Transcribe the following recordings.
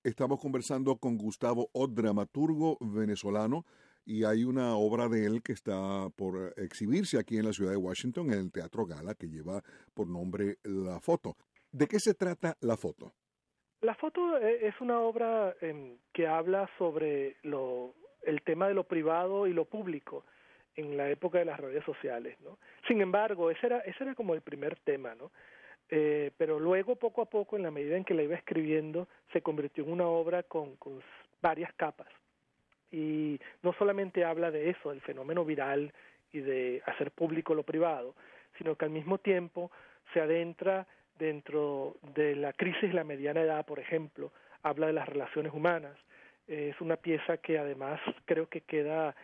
Estamos conversando con Gustavo Ott, dramaturgo venezolano, y hay una obra de él que está por exhibirse aquí en la ciudad de Washington, en el Teatro Gala, que lleva por nombre La Foto. ¿De qué se trata La Foto? La foto es una obra que habla sobre el tema de lo privado y lo público en la época de las redes sociales, ¿no? Sin embargo, ese era como el primer tema, ¿no? Pero luego, poco a poco, en la medida en que la iba escribiendo, se convirtió en una obra con varias capas. Y no solamente habla de eso, del fenómeno viral y de hacer público lo privado, sino que al mismo tiempo se adentra dentro de la crisis de la mediana edad, por ejemplo, habla de las relaciones humanas. Es una pieza que además creo que queda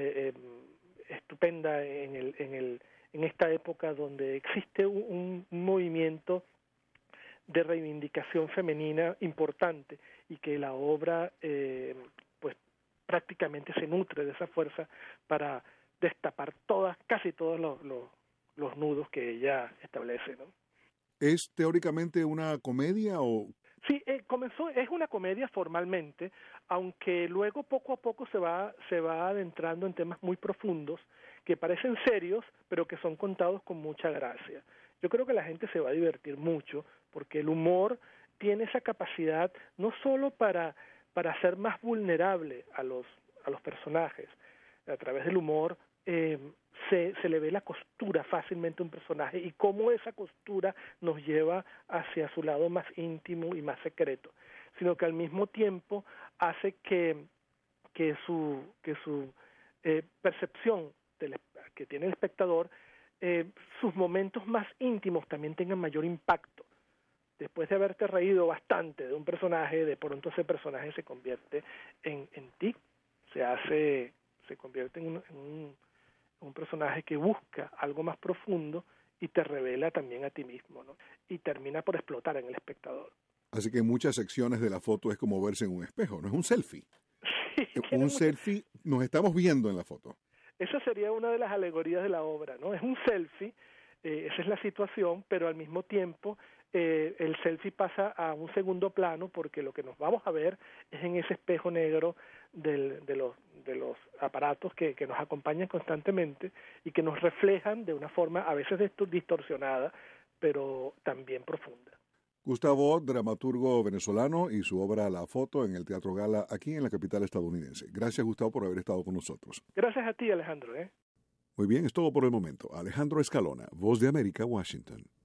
estupenda en esta época donde existe un movimiento de reivindicación femenina importante y que la obra pues prácticamente se nutre de esa fuerza para destapar casi todos los nudos que ella establece, ¿no? ¿Es teóricamente una comedia o...? Sí, es una comedia formalmente, aunque luego poco a poco se va adentrando en temas muy profundos que parecen serios, pero que son contados con mucha gracia. Yo creo que la gente se va a divertir mucho, porque el humor tiene esa capacidad no solo para hacer más vulnerable a los personajes. A través del humor se le ve la costura fácilmente a un personaje y cómo esa costura nos lleva hacia su lado más íntimo y más secreto, sino que al mismo tiempo hace que su percepción que tiene el espectador, sus momentos más íntimos también tengan mayor impacto. Después de haberte reído bastante de un personaje, de pronto ese personaje se convierte en ti, se convierte en un personaje que busca algo más profundo y te revela también a ti mismo, ¿no? Y termina por explotar en el espectador. Así que en muchas secciones de la foto es como verse en un espejo, no es un selfie. Sí, un selfie, nos estamos viendo en la foto. Esa sería una de las alegorías de la obra, ¿no? Es un selfie, esa es la situación, pero al mismo tiempo el selfie pasa a un segundo plano porque lo que nos vamos a ver es en ese espejo negro de los aparatos que nos acompañan constantemente y que nos reflejan de una forma a veces distorsionada, pero también profunda. Gustavo Ott, dramaturgo venezolano, y su obra La Foto en el Teatro Gala aquí en la capital estadounidense. Gracias, Gustavo, por haber estado con nosotros. Gracias a ti, Alejandro. Muy bien, es todo por el momento. Alejandro Escalona, Voz de América, Washington.